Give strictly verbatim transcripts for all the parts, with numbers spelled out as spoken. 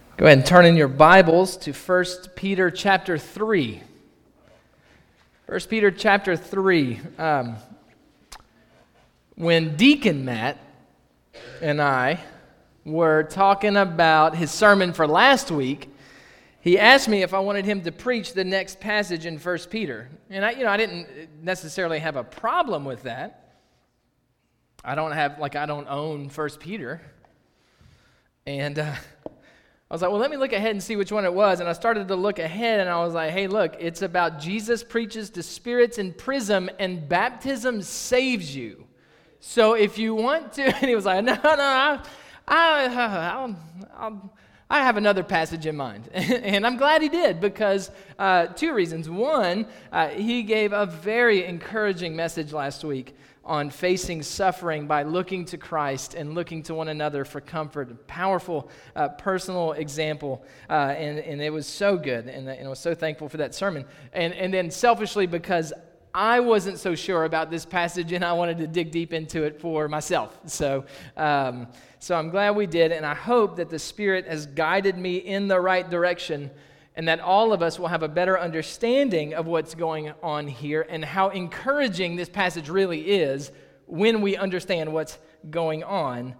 Go ahead and turn in your Bibles to First Peter chapter three. First Peter chapter three. Um, when Deacon Matt and I were talking about his sermon for last week, he asked me if I wanted him to preach the next passage in First Peter. And I, you know, I didn't necessarily have a problem with that. I don't have, like, I don't own First Peter. And uh, I was like, well, let me look ahead and see which one it was. And I started to look ahead, and I was like, hey, look, it's about Jesus preaches to spirits in prison, and baptism saves you. So if you want to, and he was like, no, no, I, I, I'll, I'll, I have another passage in mind. And I'm glad he did, because uh, two reasons. One, uh, he gave a very encouraging message last week on facing suffering by looking to Christ and looking to one another for comfort. A powerful uh, personal example, uh, and, and it was so good, and, and I was so thankful for that sermon. And, and then selfishly, because I wasn't so sure about this passage, and I wanted to dig deep into it for myself. So, um, so I'm glad we did, and I hope that the Spirit has guided me in the right direction, and that all of us will have a better understanding of what's going on here and how encouraging this passage really is when we understand what's going on,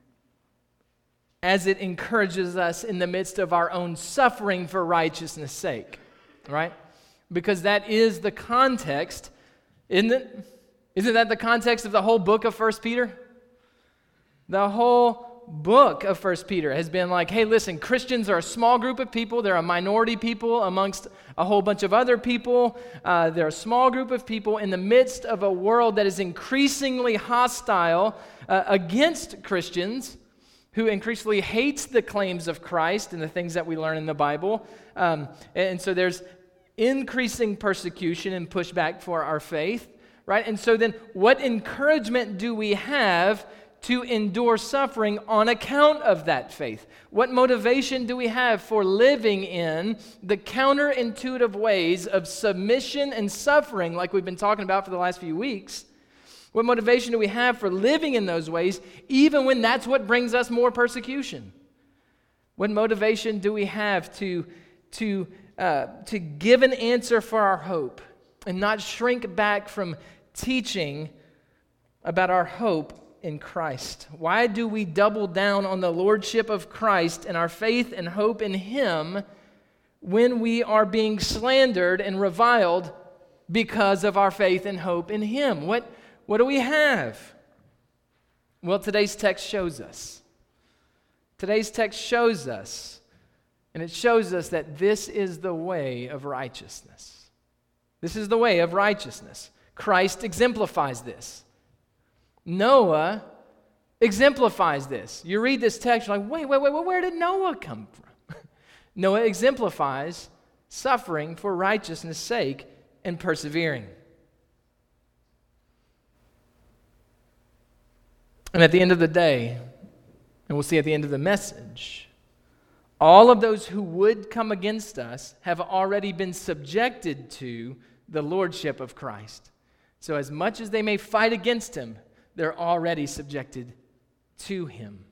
as it encourages us in the midst of our own suffering for righteousness' sake, right? Because that is the context, isn't it? Isn't that the context of the whole book of First Peter? The whole book of First Peter has been like, hey, listen, Christians are a small group of people. They're a minority people amongst a whole bunch of other people. Uh, they're a small group of people in the midst of a world that is increasingly hostile uh, against Christians, who increasingly hates the claims of Christ and the things that we learn in the Bible. Um, and so there's increasing persecution and pushback for our faith, right? And so then what encouragement do we have to endure suffering on account of that faith? What motivation do we have for living in the counterintuitive ways of submission and suffering, like we've been talking about for the last few weeks? What motivation do we have for living in those ways, even when that's what brings us more persecution? What motivation do we have to, to, uh, to give an answer for our hope and not shrink back from teaching about our hope in Christ? Why do we double down on the lordship of Christ and our faith and hope in Him when we are being slandered and reviled because of our faith and hope in Him? What, what do we have? Well, today's text shows us. Today's text shows us, and it shows us that this is the way of righteousness. This is the way of righteousness. Christ exemplifies this. Noah exemplifies this. You read this text, you're like, wait, wait, wait, where did Noah come from? Noah exemplifies suffering for righteousness' sake and persevering. And at the end of the day, and we'll see at the end of the message, all of those who would come against us have already been subjected to the lordship of Christ. So as much as they may fight against Him, they're already subjected to Him.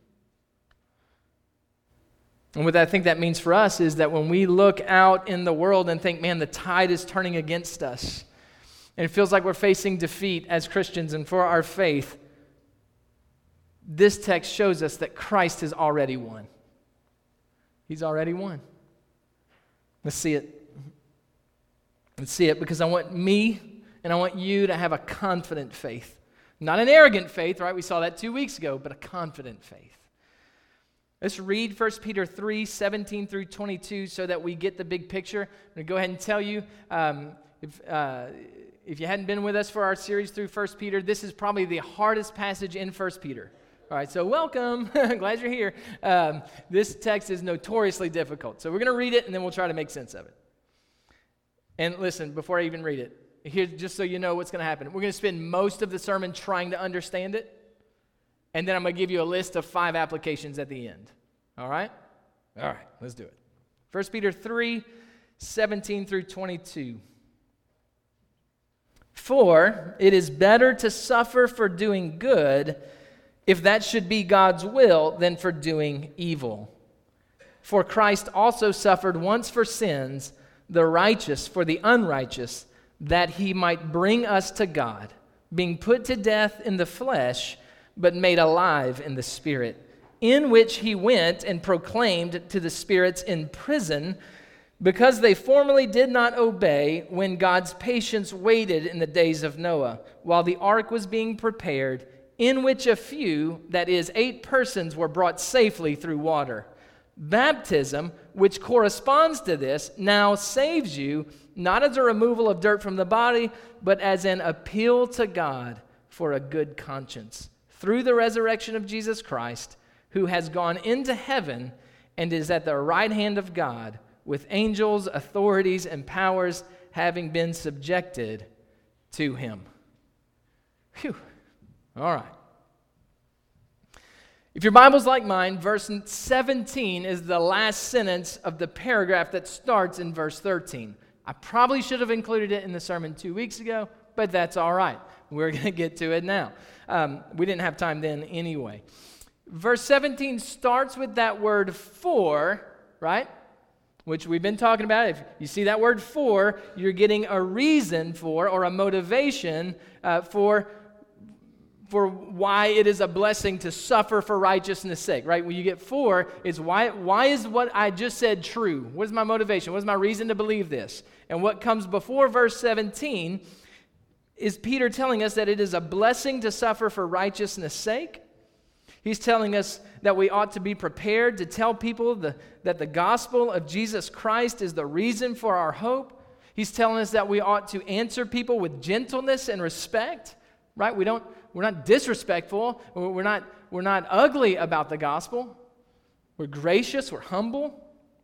And what I think that means for us is that when we look out in the world and think, man, the tide is turning against us, and it feels like we're facing defeat as Christians and for our faith, this text shows us that Christ has already won. He's already won. Let's see it. Let's see it, because I want me and I want you to have a confident faith. Not an arrogant faith, right? We saw that two weeks ago, but a confident faith. Let's read First Peter three, seventeen through twenty-two so that we get the big picture. I'm going to go ahead and tell you, um, if, uh, if you hadn't been with us for our series through First Peter, this is probably the hardest passage in First Peter. All right, so welcome. Glad you're here. Um, this text is notoriously difficult. So we're going to read it, and then we'll try to make sense of it. And listen, before I even read it, here, just so you know what's going to happen. We're going to spend most of the sermon trying to understand it, and then I'm going to give you a list of five applications at the end. All right? All right, let's do it. First Peter three, seventeen through twenty-two. For it is better to suffer for doing good, if that should be God's will, than for doing evil. For Christ also suffered once for sins, the righteous for the unrighteous, that he might bring us to God, being put to death in the flesh, but made alive in the Spirit, in which he went and proclaimed to the spirits in prison, because they formerly did not obey when God's patience waited in the days of Noah, while the ark was being prepared, in which a few, that is, eight persons, were brought safely through water. Baptism, which corresponds to this, now saves you, not as a removal of dirt from the body, but as an appeal to God for a good conscience, through the resurrection of Jesus Christ, who has gone into heaven and is at the right hand of God, with angels, authorities, and powers having been subjected to him. Phew. All right. If your Bible's like mine, verse seventeen is the last sentence of the paragraph that starts in verse thirteen. I probably should have included it in the sermon two weeks ago, but that's all right. We're going to get to it now. Um, we didn't have time then anyway. Verse seventeen starts with that word for, right? Which we've been talking about. If you see that word for, you're getting a reason for or a motivation uh, for for why it is a blessing to suffer for righteousness' sake, right? When you get for, it's why, why is what I just said true? What is my motivation? What is my reason to believe this? And what comes before verse seventeen is Peter telling us that it is a blessing to suffer for righteousness' sake. He's telling us that we ought to be prepared to tell people the, that the gospel of Jesus Christ is the reason for our hope. He's telling us that we ought to answer people with gentleness and respect, right? We don't We're not disrespectful. We're not, we're not ugly about the gospel. We're gracious. We're humble.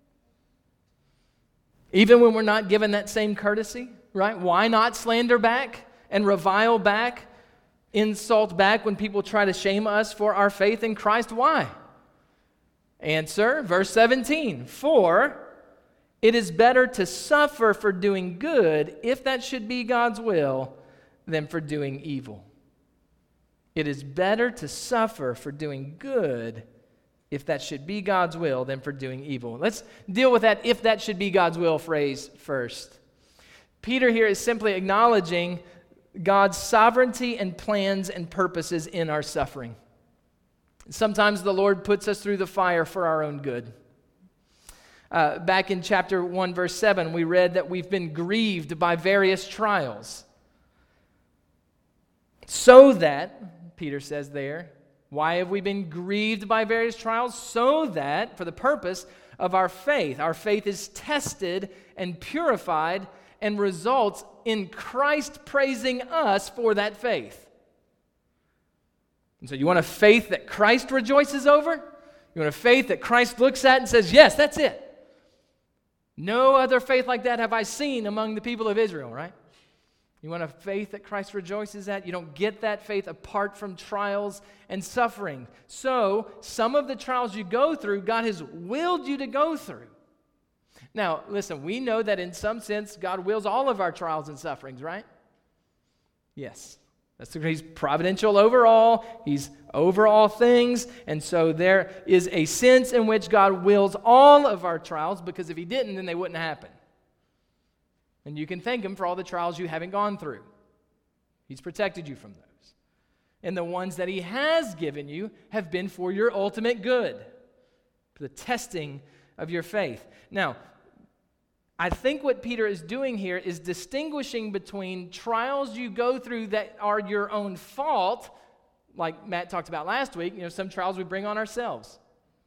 Even when we're not given that same courtesy, right? Why not slander back and revile back, insult back when people try to shame us for our faith in Christ? Why? Answer, verse seventeen. For it is better to suffer for doing good, if that should be God's will, than for doing evil. It is better to suffer for doing good, if that should be God's will, than for doing evil. Let's deal with that "if that should be God's will" phrase first. Peter here is simply acknowledging God's sovereignty and plans and purposes in our suffering. Sometimes the Lord puts us through the fire for our own good. Uh, back in chapter one, verse seven, we read that we've been grieved by various trials, so that, Peter says there, why have we been grieved by various trials? So that, for the purpose of our faith, our faith is tested and purified and results in Christ praising us for that faith. And so you want a faith that Christ rejoices over? You want a faith that Christ looks at and says, yes, that's it. No other faith like that have I seen among the people of Israel, right? You want a faith that Christ rejoices at? You don't get that faith apart from trials and suffering. So, some of the trials you go through, God has willed you to go through. Now, listen, we know that in some sense, God wills all of our trials and sufferings, right? Yes. That's the, He's providential over all. He's over all things. And so there is a sense in which God wills all of our trials, because if He didn't, then they wouldn't happen. And you can thank Him for all the trials you haven't gone through. He's protected you from those. And the ones that He has given you have been for your ultimate good, for the testing of your faith. Now, I think what Peter is doing here is distinguishing between trials you go through that are your own fault, like Matt talked about last week. You know, some trials we bring on ourselves.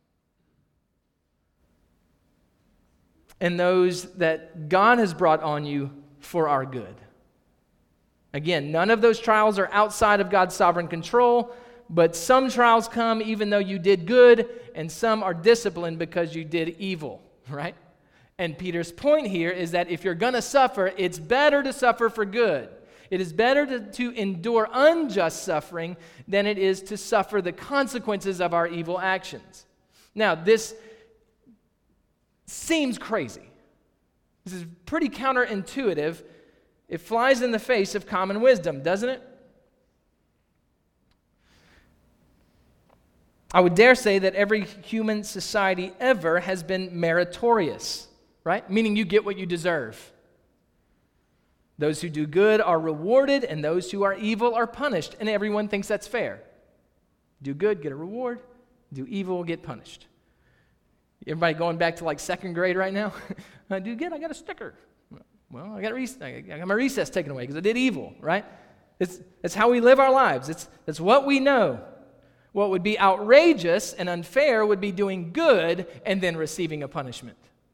And those that God has brought on you for our good. Again, none of those trials are outside of God's sovereign control, but some trials come even though you did good, and some are disciplined because you did evil, right? And Peter's point here is that if you're going to suffer, it's better to suffer for good. It is better to, to endure unjust suffering than it is to suffer the consequences of our evil actions. Now, this seems crazy. This is pretty counterintuitive. It flies in the face of common wisdom, doesn't it? I would dare say that every human society ever has been meritorious, right? Meaning you get what you deserve. Those who do good are rewarded, and those who are evil are punished, and everyone thinks that's fair. Do good, get a reward. Do evil, get punished. Everybody going back to like second grade right now? I do good, I got a sticker. Well, I got, rec- I got my recess taken away because I did evil, right? It's, it's how we live our lives. It's, it's what we know. What would be outrageous and unfair would be doing good and then receiving a punishment.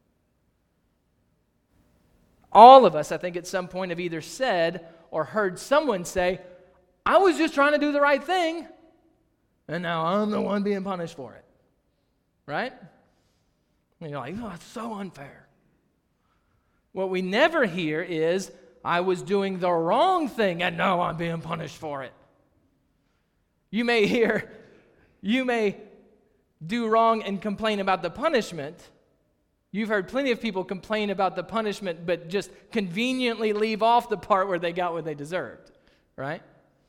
All of us, I think, at some point have either said or heard someone say, I was just trying to do the right thing, and now I'm the one being punished for it. Right? And you're like, oh, it's so unfair. What we never hear is, I was doing the wrong thing, and now I'm being punished for it. You may hear, you may do wrong and complain about the punishment. You've heard plenty of people complain about the punishment, but just conveniently leave off the part where they got what they deserved, right?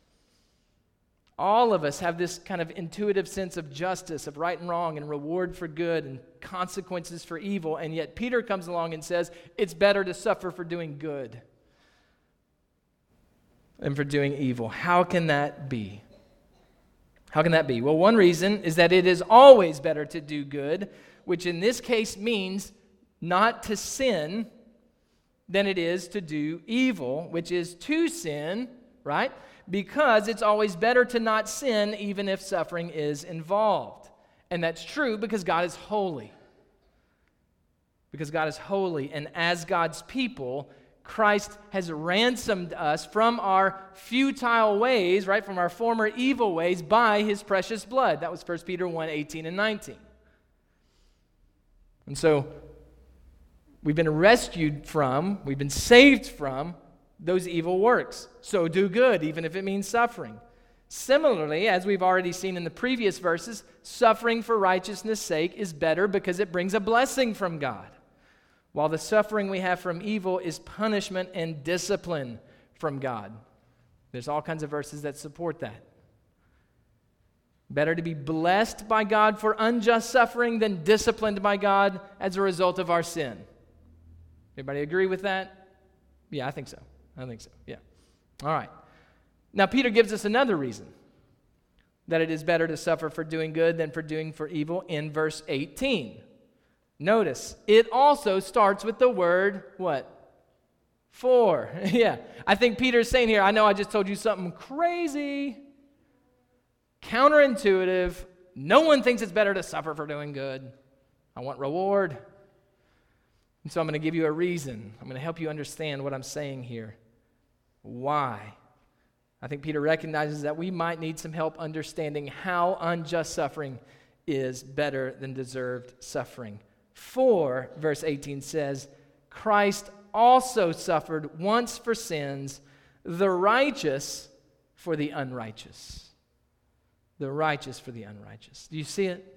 All of us have this kind of intuitive sense of justice, of right and wrong, and reward for good, and consequences for evil, and yet Peter comes along and says, it's better to suffer for doing good than for doing evil. How can that be? How can that be? Well, one reason is that it is always better to do good, which in this case means not to sin, than it is to do evil, which is to sin, right? Because it's always better to not sin even if suffering is involved. And that's true because God is holy. Because God is holy, and as God's people, Christ has ransomed us from our futile ways, right, from our former evil ways by his precious blood. That was First Peter one, eighteen and nineteen. And so we've been rescued from, we've been saved from those evil works. So do good, even if it means suffering. Similarly, as we've already seen in the previous verses, suffering for righteousness' sake is better because it brings a blessing from God, while the suffering we have from evil is punishment and discipline from God. There's all kinds of verses that support that. Better to be blessed by God for unjust suffering than disciplined by God as a result of our sin. Everybody agree with that? Yeah, I think so. I think so, yeah. All right. Now, Peter gives us another reason that it is better to suffer for doing good than for doing for evil in verse eighteen. Notice, it also starts with the word, what? For. Yeah. I think Peter's saying here, I know I just told you something crazy, counterintuitive. No one thinks it's better to suffer for doing good. I want reward. And so I'm going to give you a reason. I'm going to help you understand what I'm saying here. Why? I think Peter recognizes that we might need some help understanding how unjust suffering is better than deserved suffering. For, verse eighteen says, Christ also suffered once for sins, the righteous for the unrighteous. The righteous for the unrighteous. Do you see it?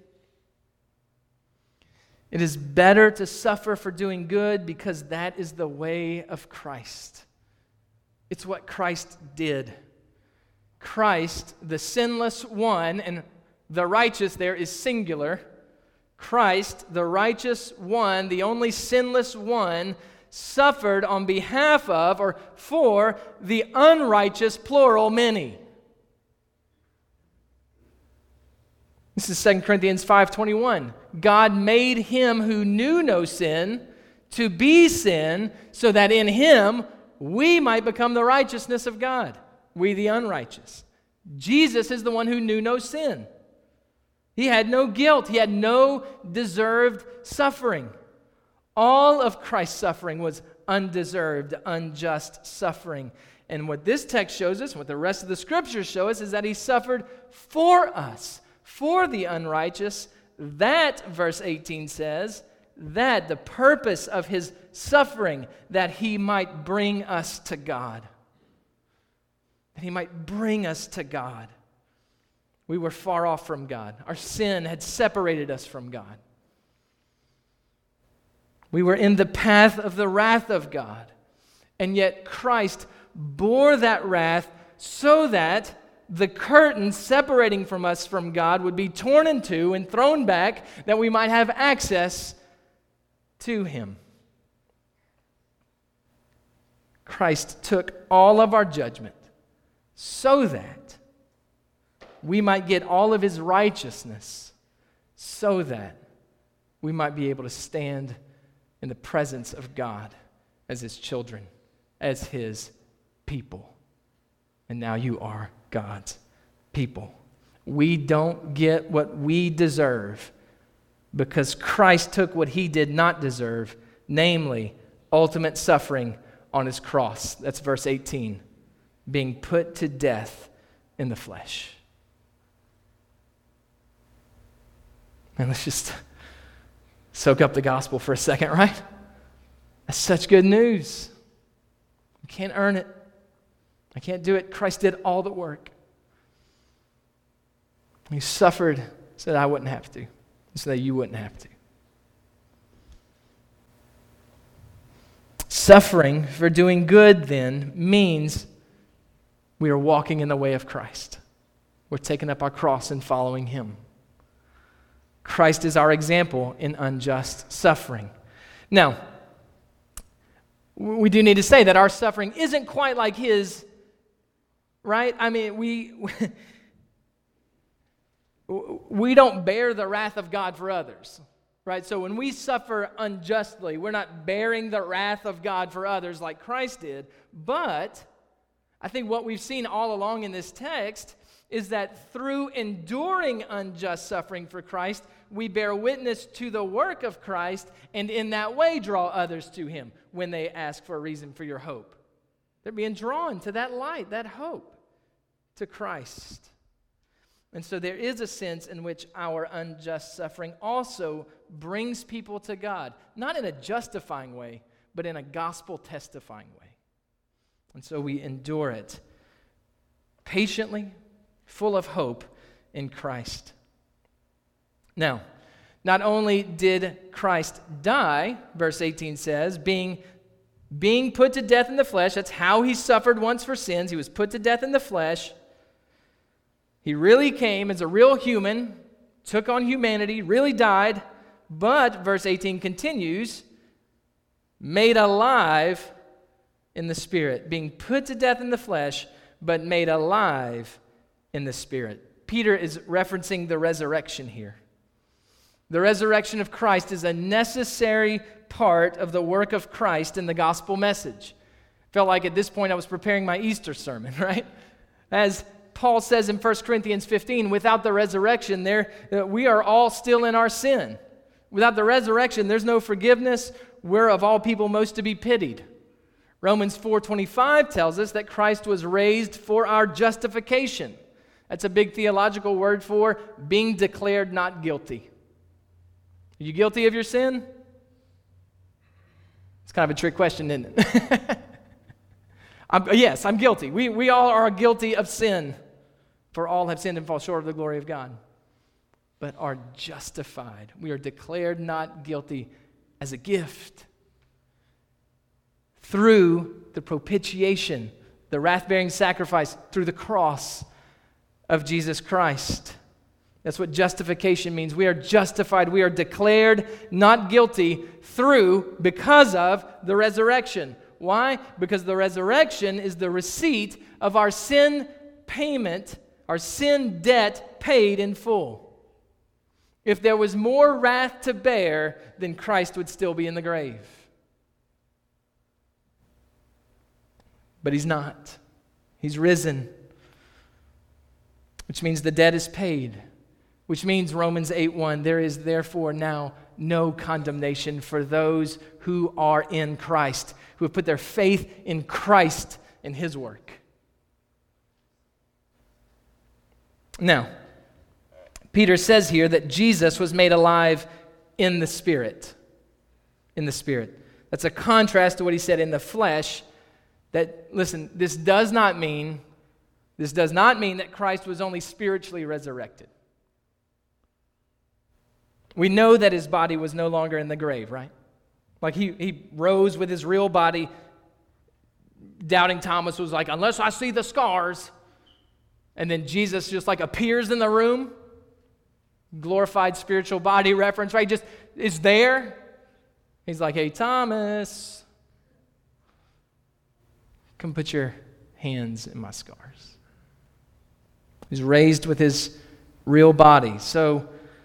It is better to suffer for doing good because that is the way of Christ. It's what Christ did. Christ, the sinless one, and the righteous there is singular. Christ, the righteous one, the only sinless one, suffered on behalf of or for the unrighteous, plural, many. This is Second Corinthians five twenty-one. God made him who knew no sin to be sin so that in him we might become the righteousness of God, we the unrighteous. Jesus is the one who knew no sin. He had no guilt. He had no deserved suffering. All of Christ's suffering was undeserved, unjust suffering. And what this text shows us, what the rest of the scriptures show us, is that he suffered for us, for the unrighteous. That, verse eighteen says, that the purpose of his suffering, that he might bring us to God. That he might bring us to God. We were far off from God. Our sin had separated us from God. We were in the path of the wrath of God. And yet Christ bore that wrath so that the curtain separating from us from God would be torn in two and thrown back, that we might have access to Him. Christ took all of our judgment so that we might get all of His righteousness, so that we might be able to stand in the presence of God as His children, as His people. And now you are God's people. We don't get what we deserve because Christ took what He did not deserve, namely ultimate suffering on His cross. That's verse eighteen. Being put to death in the flesh. And let's just soak up the gospel for a second, right? That's such good news. You can't earn it. I can't do it. Christ did all the work. He suffered so that I wouldn't have to, so that you wouldn't have to. Suffering for doing good, then, means we are walking in the way of Christ. We're taking up our cross and following Him. Christ is our example in unjust suffering. Now, we do need to say that our suffering isn't quite like His, right? I mean, we we don't bear the wrath of God for others, right? So when we suffer unjustly, we're not bearing the wrath of God for others like Christ did. But I think what we've seen all along in this text is that through enduring unjust suffering for Christ, we bear witness to the work of Christ, and in that way draw others to Him when they ask for a reason for your hope. They're being drawn to that light, that hope, to Christ. And so there is a sense in which our unjust suffering also brings people to God, not in a justifying way, but in a gospel testifying way. And so we endure it patiently, full of hope in Christ. Now, not only did Christ die, verse eighteen says, being, being put to death in the flesh, that's how He suffered once for sins. He was put to death in the flesh. He really came as a real human, took on humanity, really died, but, verse eighteen continues, made alive in the Spirit, being put to death in the flesh, but made alive in the Spirit. Peter is referencing the resurrection here. The resurrection of Christ is a necessary part of the work of Christ in the gospel message. Felt like at this point I was preparing my Easter sermon, right? As Paul says in First Corinthians fifteen, without the resurrection, there we are all still in our sin. Without the resurrection, there's no forgiveness. We're of all people most to be pitied. Romans four twenty-five tells us that Christ was raised for our justification. That's a big theological word for being declared not guilty. Are you guilty of your sin? It's kind of a trick question, isn't it? I'm, yes, I'm guilty. We, we all are guilty of sin, for all have sinned and fall short of the glory of God, but are justified. We are declared not guilty as a gift through the propitiation, the wrath-bearing sacrifice, through the cross of Jesus Christ. That's what justification means. We are justified. We are declared not guilty through, because of the resurrection. Why? Because the resurrection is the receipt of our sin payment, our sin debt paid in full. If there was more wrath to bear, then Christ would still be in the grave. But He's not. He's risen, which means the debt is paid, which means Romans eight one, there is therefore now no condemnation for those who are in Christ, who have put their faith in Christ and His work. Now, Peter says here that Jesus was made alive in the Spirit. In the Spirit. That's a contrast to what He said in the flesh. That, listen, this does not mean, this does not mean that Christ was only spiritually resurrected. We know that His body was no longer in the grave, right? Like he, he rose with His real body. Doubting Thomas was like, unless I see the scars, And then Jesus just like appears in the room. Glorified spiritual body reference, right? Just is there. He's like, hey, Thomas, come put your hands in my scars. He's raised with his real body. So,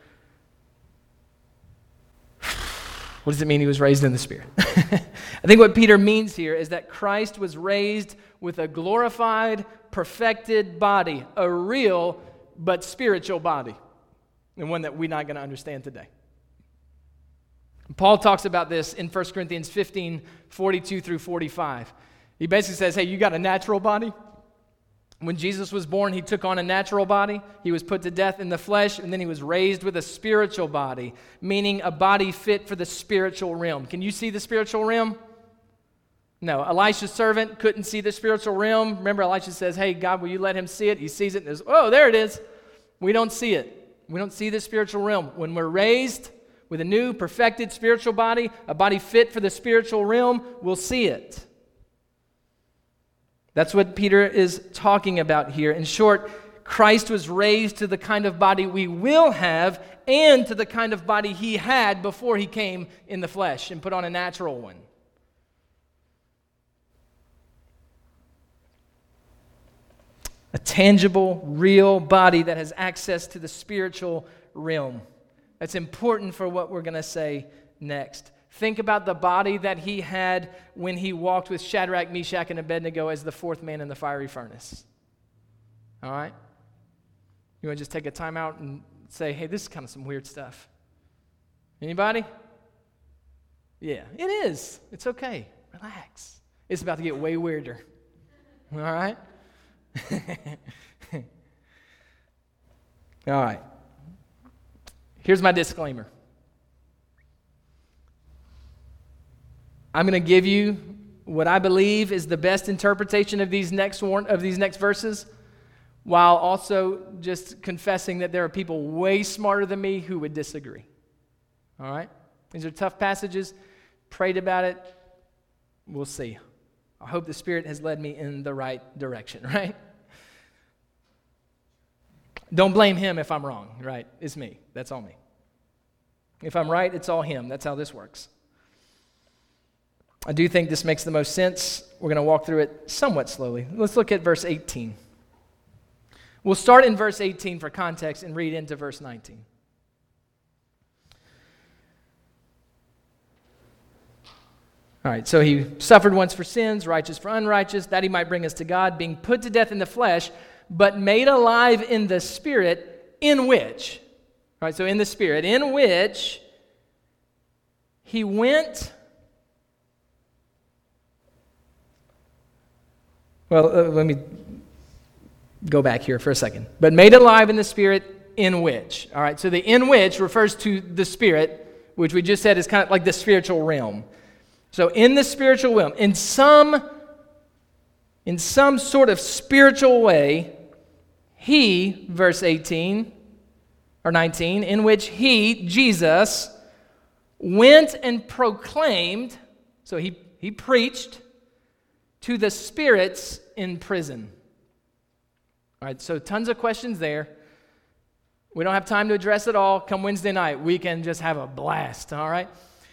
what does it mean he was raised in the Spirit? I think what Peter means here is that Christ was raised with a glorified, perfected body, a real but spiritual body, and one that we're not going to understand today. Paul talks about this in First Corinthians fifteen, forty-two through forty-five. He basically says, hey, you got a natural body? When Jesus was born, he took on a natural body. He was put to death in the flesh, and then he was raised with a spiritual body, meaning a body fit for the spiritual realm. Can you see the spiritual realm? No. Elisha's servant couldn't see the spiritual realm. Remember, Elisha says, hey, God, will you let him see it? He sees it and says, oh, there it is. We don't see it. We don't see the spiritual realm. When we're raised with a new, perfected spiritual body, a body fit for the spiritual realm, we'll see it. That's what Peter is talking about here. In short, Christ was raised to the kind of body we will have and to the kind of body he had before he came in the flesh and put on a natural one. A tangible, real body that has access to the spiritual realm. That's important for what we're going to say next. Think about the body that he had when he walked with Shadrach, Meshach, and Abednego as the fourth man in the fiery furnace. All right? You want to just take a time out and say, hey, this is kind of some weird stuff. Anybody? Yeah, it is. It's okay. Relax. It's about to get way weirder. All right? All right. Here's my disclaimer. I'm going to give you what I believe is the best interpretation of these next warn- of these next verses, while also just confessing that there are people way smarter than me who would disagree. All right? These are tough passages. Prayed about it. We'll see. I hope the Spirit has led me in the right direction, right? Don't blame him if I'm wrong, right? It's me. That's all me. If I'm right, it's all him. That's how this works. I do think this makes the most sense. We're going to walk through it somewhat slowly. Let's look at verse eighteen. We'll start in verse eighteen for context and read into verse nineteen. All right, so he suffered once for sins, righteous for unrighteous, that he might bring us to God, being put to death in the flesh, but made alive in the Spirit, in which, all right, so in the Spirit, in which he went, well, uh, let me go back here for a second. But made alive in the Spirit, in which, all right, so the in which refers to the Spirit, which we just said is kind of like the spiritual realm. So in the spiritual realm, in some, in some sort of spiritual way, he, verse eighteen, or nineteen, in which he, Jesus, went and proclaimed, so he, he preached, to the spirits in prison. All right, so tons of questions there. We don't have time to address it all. Come Wednesday night, we can just have a blast, all right?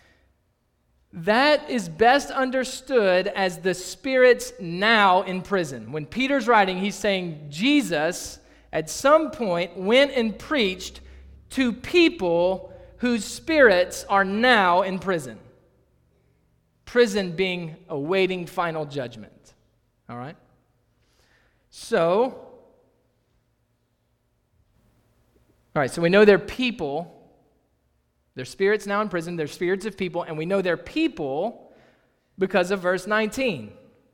That is best understood as the spirits now in prison. When Peter's writing, he's saying Jesus, at some point, went and preached to people whose spirits are now in prison. Prison being awaiting final judgment. All right? So, all right, so we know they're people. They're spirits now in prison. They're spirits of people, and we know they're people because of verse nineteen.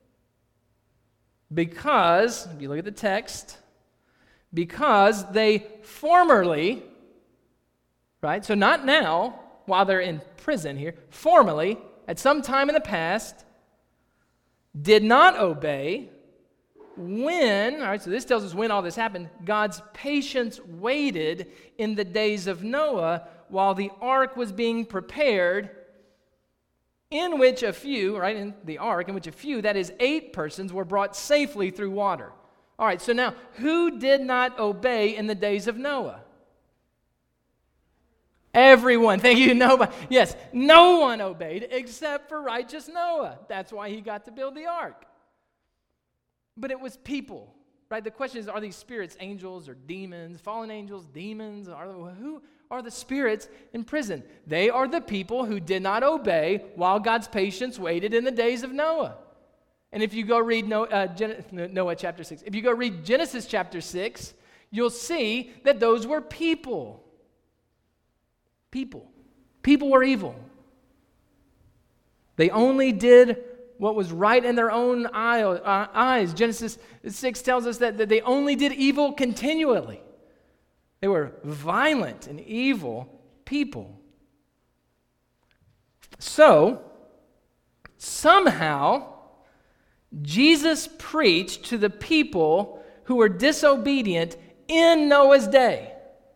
Because, if you look at the text, because they formerly, right, so not now, while they're in prison here, formerly, at some time in the past, did not obey when, all right, so this tells us when all this happened, God's patience waited in the days of Noah while the ark was being prepared, in which a few, right, in the ark, in which a few, that is eight persons, were brought safely through water. All right, so now, who did not obey in the days of Noah? Everyone. Thank you, nobody. Yes, no one obeyed except for righteous Noah. That's why he got to build the ark. But it was people, right? The question is, are these spirits angels or demons, fallen angels, demons? Are, who are the spirits in prison? They are the people who did not obey while God's patience waited in the days of Noah. And if you go read Noah, uh, Gen- Noah chapter six, if you go read Genesis chapter six, you'll see that those were people. People. People were evil. They only did what was right in their own eye, uh, eyes. Genesis six tells us that, that they only did evil continually. They were violent and evil people. So, somehow, Jesus preached to the people who were disobedient in Noah's day.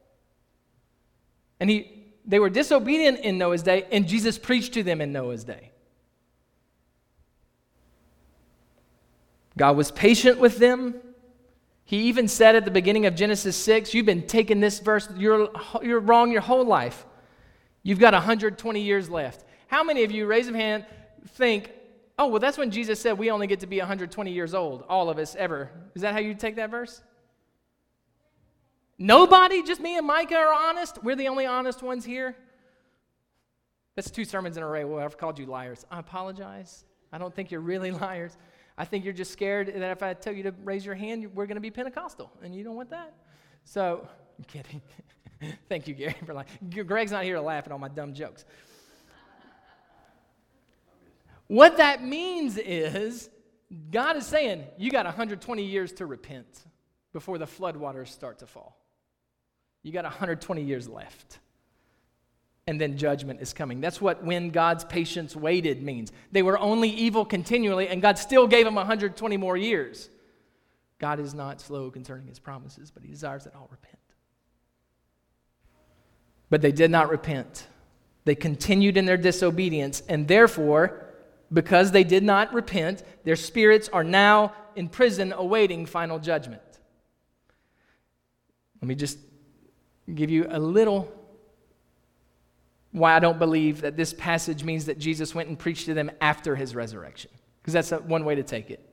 And he they were disobedient in Noah's day, and Jesus preached to them in Noah's day. God was patient with them. He even said at the beginning of Genesis six, you've been taking this verse, you're, you're wrong your whole life. You've got one hundred twenty years left. How many of you, raise a hand, think, oh, well, that's when Jesus said we only get to be one hundred twenty years old, all of us ever. Is that how you take that verse? Nobody? Just me and Micah are honest? We're the only honest ones here? That's two sermons in a row where I've called you liars. I apologize. I don't think you're really liars. I think you're just scared that if I tell you to raise your hand, we're going to be Pentecostal, and you don't want that. So, I'm kidding. Thank you, Gary, for laughing. Greg's not here to laugh at all my dumb jokes. What that means is God is saying, you got one hundred twenty years to repent before the floodwaters start to fall. You got one hundred twenty years left. And then judgment is coming. That's what when God's patience waited means. They were only evil continually, and God still gave them one hundred twenty more years. God is not slow concerning his promises, but he desires that all repent. But they did not repent. They continued in their disobedience, and therefore, because they did not repent, their spirits are now in prison awaiting final judgment. Let me just give you a little why I don't believe that this passage means that Jesus went and preached to them after his resurrection, because that's a, one way to take it.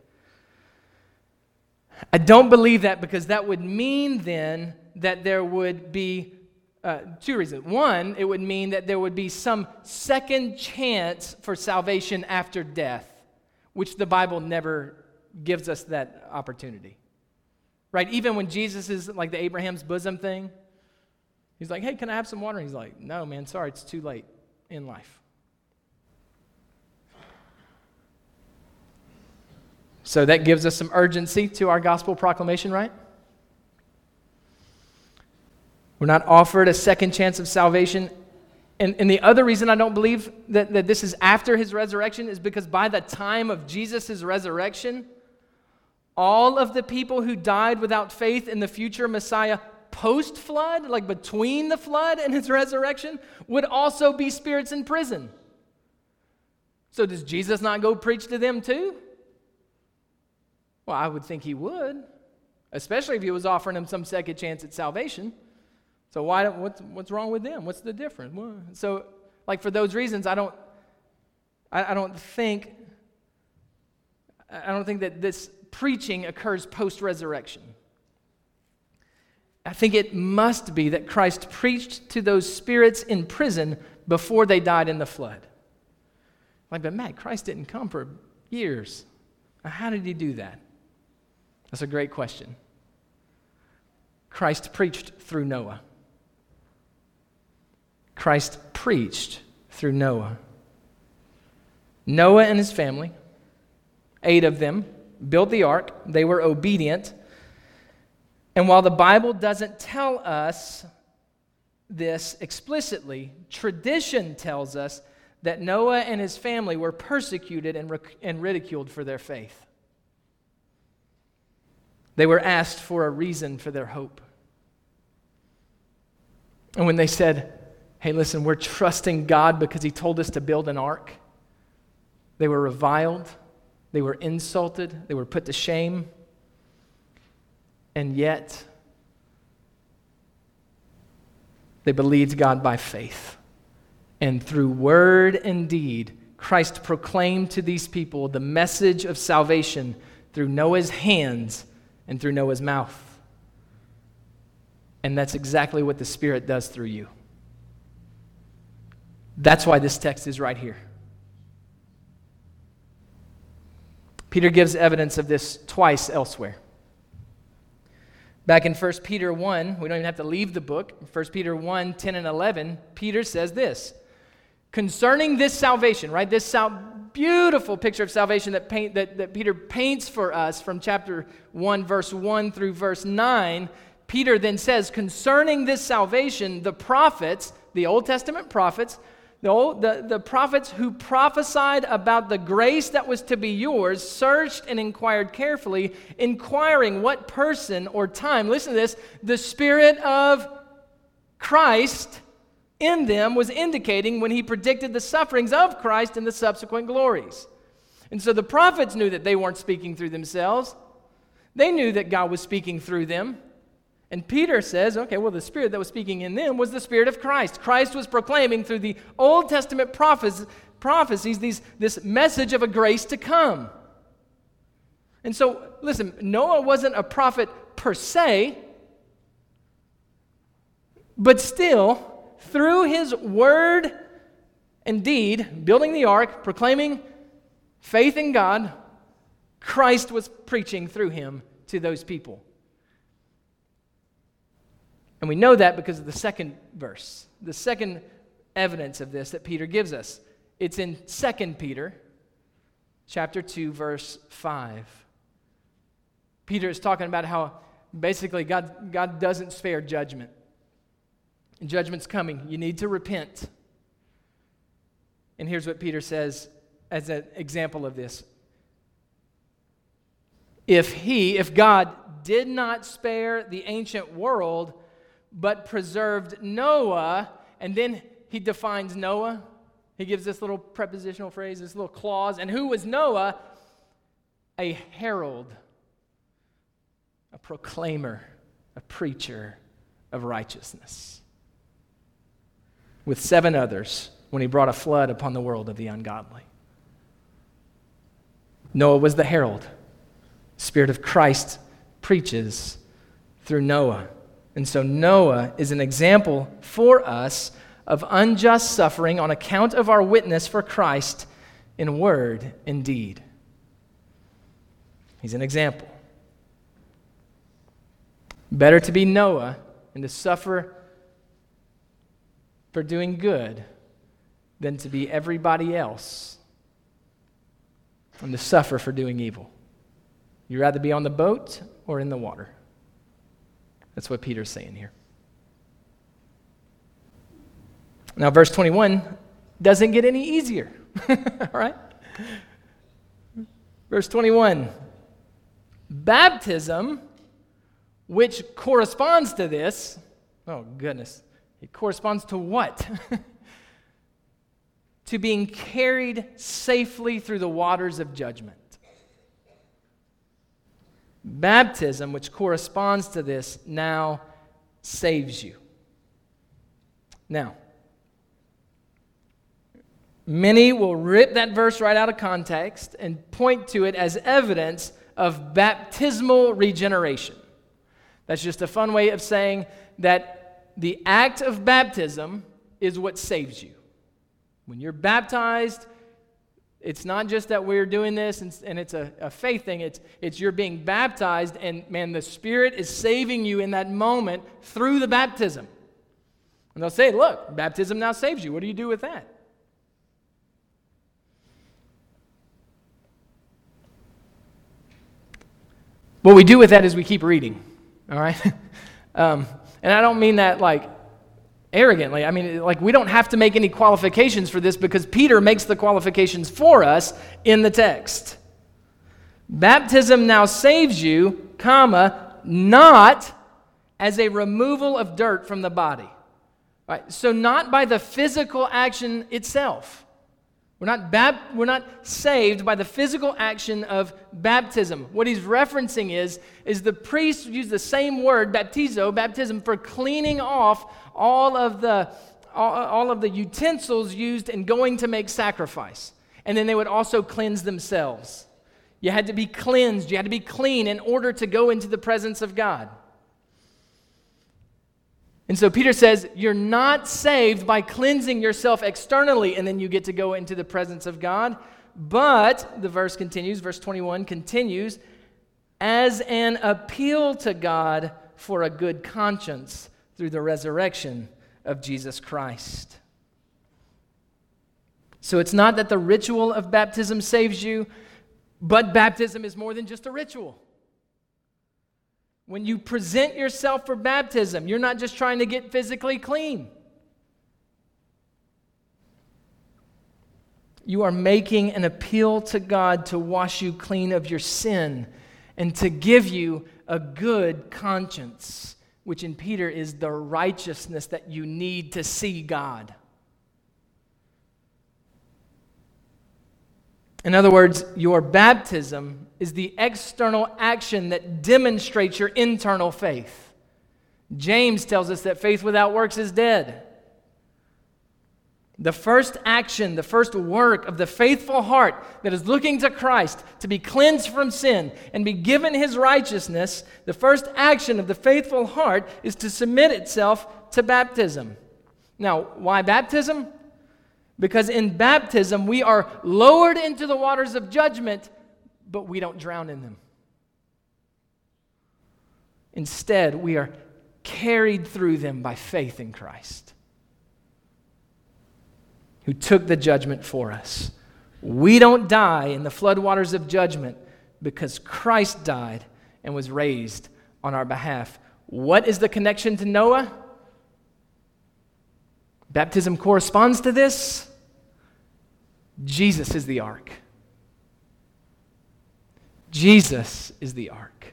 I don't believe that because that would mean then that there would be uh, two reasons. One, it would mean that there would be some second chance for salvation after death, which the Bible never gives us that opportunity. Right? Even when Jesus is like the Abraham's bosom thing, he's like, hey, can I have some water? And he's like, no, man, sorry, it's too late in life. So that gives us some urgency to our gospel proclamation, right? We're not offered a second chance of salvation. And, and the other reason I don't believe that, that this is after his resurrection is because by the time of Jesus' resurrection, all of the people who died without faith in the future Messiah post-flood, like between the flood and his resurrection, would also be spirits in prison. So does Jesus not go preach to them too? Well, I would think he would, especially if he was offering them some second chance at salvation. So why? What's what's wrong with them? What's the difference? Well, so, like for those reasons, I don't, I, I don't think, I don't think that this preaching occurs post-resurrection. I think it must be that Christ preached to those spirits in prison before they died in the flood. Like, but Matt, Christ didn't come for years. How did he do that? That's a great question. Christ preached through Noah. Christ preached through Noah. Noah and his family, eight of them, built the ark. They were obedient. And while the Bible doesn't tell us this explicitly, tradition tells us that Noah and his family were persecuted and, ric- and ridiculed for their faith. They were asked for a reason for their hope. And when they said, hey, listen, we're trusting God because he told us to build an ark, they were reviled, they were insulted, they were put to shame. and yet they believed God by faith. And through word and deed, Christ proclaimed to these people the message of salvation through Noah's hands and through Noah's mouth. And that's exactly what the Spirit does through you. That's why this text is right here. Peter gives evidence of this twice elsewhere. Back in First Peter one, we don't even have to leave the book. First Peter one, ten and eleven, Peter says this. Concerning this salvation, right? This sal- beautiful picture of salvation that, paint, that, that Peter paints for us from chapter one, verse one through verse nine, Peter then says, concerning this salvation, the prophets, the Old Testament prophets, the, old, the, the prophets who prophesied about the grace that was to be yours, searched and inquired carefully, inquiring what person or time, listen to this, the Spirit of Christ in them was indicating when he predicted the sufferings of Christ and the subsequent glories. And so the prophets knew that they weren't speaking through themselves. They knew that God was speaking through them. And Peter says, okay, well, the Spirit that was speaking in them was the Spirit of Christ. Christ was proclaiming through the Old Testament prophes- prophecies these, this message of a grace to come. And so, listen, Noah wasn't a prophet per se, but still, through his word and deed, building the ark, proclaiming faith in God, Christ was preaching through him to those people. And we know that because of the second verse, the second evidence of this that Peter gives us. It's in Second Peter chapter two, verse five. Peter is talking about how basically God, God doesn't spare judgment. And judgment's coming. You need to repent. And here's what Peter says as an example of this. If he, if God did not spare the ancient world, but preserved Noah, and then he defines Noah. He gives this little prepositional phrase, this little clause. And who was Noah? A herald, a proclaimer, a preacher of righteousness, with seven others when he brought a flood upon the world of the ungodly. Noah was the herald. The Spirit of Christ preaches through Noah. And so Noah is an example for us of unjust suffering on account of our witness for Christ in word and deed. He's an example. Better to be Noah and to suffer for doing good than to be everybody else and to suffer for doing evil. You'd rather be on the boat or in the water. That's what Peter's saying here. Now, verse twenty-one doesn't get any easier. All right? Verse twenty-one. Baptism, which corresponds to this, oh goodness, it corresponds to what? To being carried safely through the waters of judgment. Baptism, which corresponds to this, now saves you. Now, many will rip that verse right out of context and point to it as evidence of baptismal regeneration. That's just a fun way of saying that the act of baptism is what saves you. When you're baptized, it's not just that we're doing this and, and it's a, a faith thing. It's, it's you're being baptized and, man, the Spirit is saving you in that moment through the baptism. And they'll say, look, baptism now saves you. What do you do with that? What we do with that is we keep reading, all right? um, and I don't mean that like arrogantly. I mean, like, we don't have to make any qualifications for this because Peter makes the qualifications for us in the text. Baptism now saves you, comma, not as a removal of dirt from the body. Right? So not by the physical action itself. We're not, bap- we're not saved by the physical action of baptism. What he's referencing is, is the priest used the same word, baptizo, baptism, for cleaning off all of the all, all of the utensils used in going to make sacrifice. And then they would also cleanse themselves. You had to be cleansed. You had to be clean in order to go into the presence of God. And so Peter says, you're not saved by cleansing yourself externally and then you get to go into the presence of God. But, the verse continues, verse twenty-one continues, as an appeal to God for a good conscience through the resurrection of Jesus Christ. So it's not that the ritual of baptism saves you, but baptism is more than just a ritual. When you present yourself for baptism, you're not just trying to get physically clean. You are making an appeal to God to wash you clean of your sin and to give you a good conscience, which in Peter is the righteousness that you need to see God. In other words, your baptism is the external action that demonstrates your internal faith. James tells us that faith without works is dead. The first action, the first work of the faithful heart that is looking to Christ to be cleansed from sin and be given his righteousness, the first action of the faithful heart is to submit itself to baptism. Now, why baptism? Because in baptism, we are lowered into the waters of judgment, but we don't drown in them. Instead, we are carried through them by faith in Christ, who took the judgment for us. We don't die in the floodwaters of judgment because Christ died and was raised on our behalf. What is the connection to Noah? Baptism corresponds to this. Jesus is the ark. Jesus is the ark.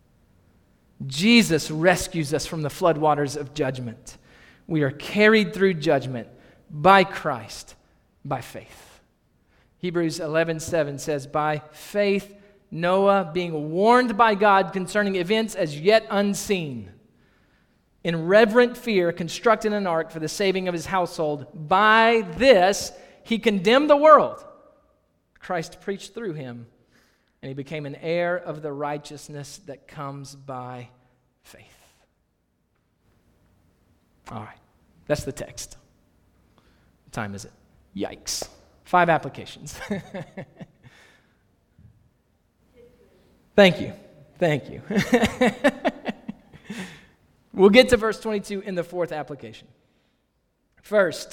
Jesus rescues us from the floodwaters of judgment. We are carried through judgment by Christ, by faith. Hebrews eleven seven says, by faith, Noah, being warned by God concerning events as yet unseen, in reverent fear constructed an ark for the saving of his household. By this, he condemned the world. Christ preached through him, and he became an heir of the righteousness that comes by faith. All right, that's the text. What time is it? Yikes. Five applications. Thank you. Thank you. We'll get to verse twenty-two in the fourth application. First,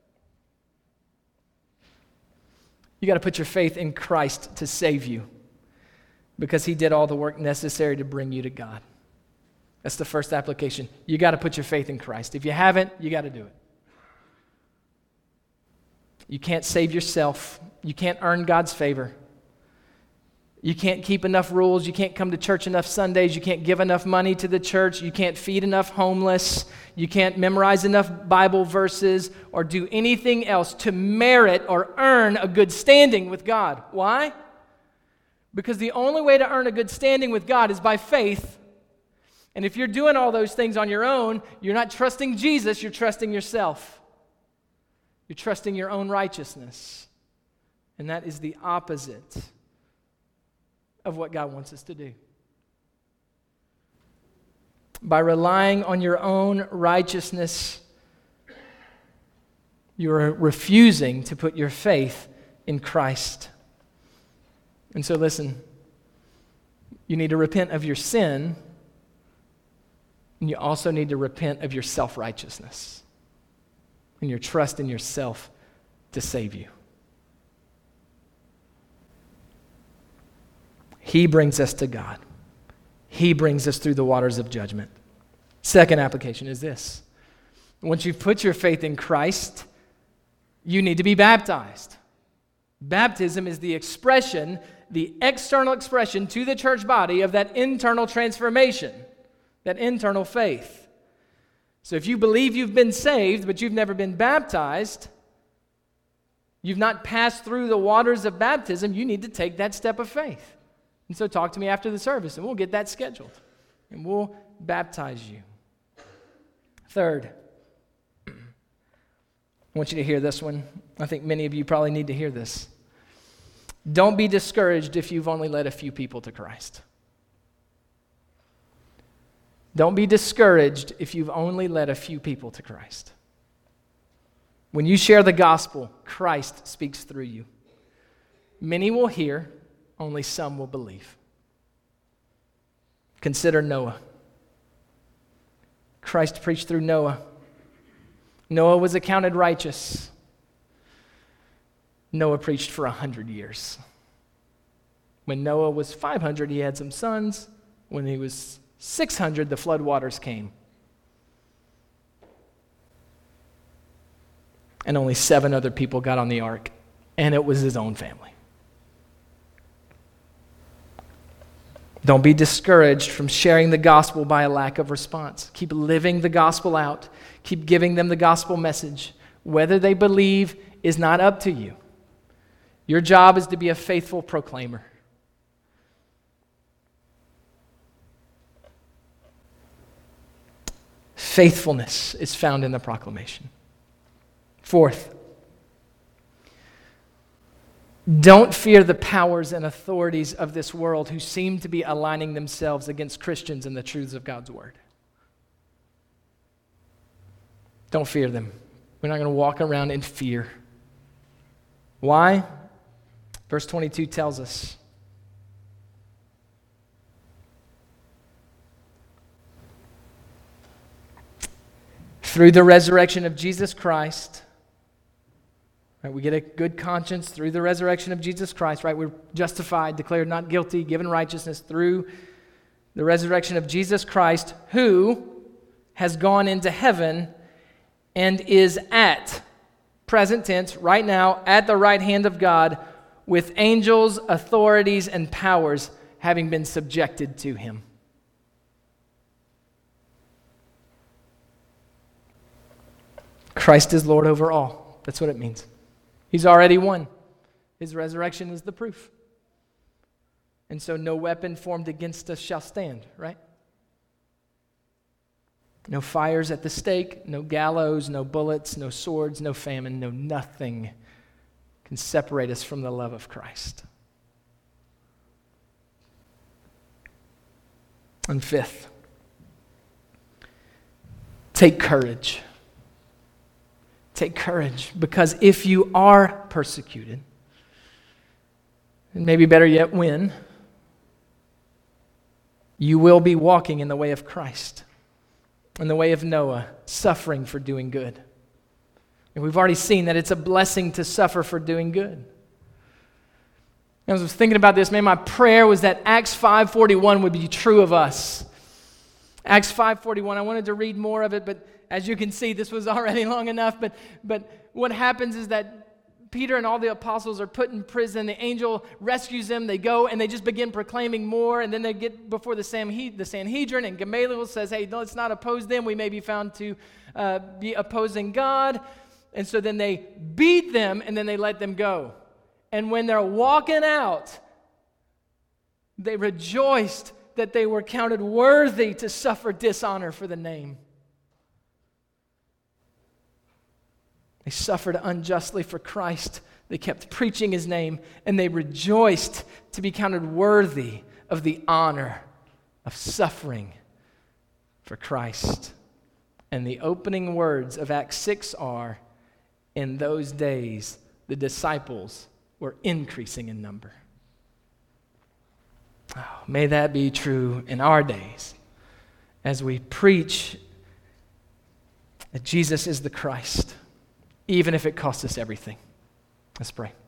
you got to put your faith in Christ to save you because he did all the work necessary to bring you to God. That's the first application. You got to put your faith in Christ. If you haven't, you got to do it. You can't save yourself. You can't earn God's favor. You can't keep enough rules. You can't come to church enough Sundays. You can't give enough money to the church. You can't feed enough homeless. You can't memorize enough Bible verses or do anything else to merit or earn a good standing with God. Why? Because the only way to earn a good standing with God is by faith. And if you're doing all those things on your own, you're not trusting Jesus, you're trusting yourself. You're trusting your own righteousness. And that is the opposite of what God wants us to do. By relying on your own righteousness, you're refusing to put your faith in Christ. And so listen, you need to repent of your sin, and you also need to repent of your self-righteousness and your trust in yourself to save you. He brings us to God. He brings us through the waters of judgment. Second application is this. Once you've put your faith in Christ, you need to be baptized. Baptism is the expression, the external expression to the church body of that internal transformation, that internal faith. So if you believe you've been saved, but you've never been baptized, you've not passed through the waters of baptism, you need to take that step of faith. And so talk to me after the service, and we'll get that scheduled, and we'll baptize you. Third, I want you to hear this one. I think many of you probably need to hear this. Don't be discouraged if you've only led a few people to Christ. Don't be discouraged if you've only led a few people to Christ. When you share the gospel, Christ speaks through you. Many will hear, only some will believe. Consider Noah. Christ preached through Noah. Noah was accounted righteous. Noah preached for a hundred years. When Noah was five hundred, he had some sons. When he was six hundred, the flood waters came. And only seven other people got on the ark, and it was his own family. Don't be discouraged from sharing the gospel by a lack of response. Keep living the gospel out. Keep giving them the gospel message. Whether they believe is not up to you. Your job is to be a faithful proclaimer. Faithfulness is found in the proclamation. Fourth, don't fear the powers and authorities of this world who seem to be aligning themselves against Christians and the truths of God's word. Don't fear them. We're not going to walk around in fear. Why? Verse twenty-two tells us. Through the resurrection of Jesus Christ, right, we get a good conscience through the resurrection of Jesus Christ, right? We're justified, declared not guilty, given righteousness through the resurrection of Jesus Christ, who has gone into heaven and is at, present tense, right now, at the right hand of God, with angels, authorities, and powers having been subjected to him. Christ is Lord over all. That's what it means. He's already won. His resurrection is the proof. And so no weapon formed against us shall stand, right? No fires at the stake, no gallows, no bullets, no swords, no famine, no nothing can separate us from the love of Christ. And fifth, take courage. Take courage, because if you are persecuted, and maybe better yet, when, you will be walking in the way of Christ, in the way of Noah, suffering for doing good. And we've already seen that it's a blessing to suffer for doing good. As I was thinking about this, man, my prayer was that Acts five forty-one would be true of us. Acts five forty-one, I wanted to read more of it, but as you can see, this was already long enough. But, but what happens is that Peter and all the apostles are put in prison. The angel rescues them. They go and they just begin proclaiming more. And then they get before the Sanhedrin, and Gamaliel says, hey, let's not oppose them. We may be found to uh, be opposing God. And so then they beat them, and then they let them go. And when they're walking out, they rejoiced that they were counted worthy to suffer dishonor for the name. They suffered unjustly for Christ. They kept preaching his name, and they rejoiced to be counted worthy of the honor of suffering for Christ. And the opening words of Acts six are, in those days, the disciples were increasing in number. Oh, may that be true in our days as we preach that Jesus is the Christ, even if it costs us everything. Let's pray.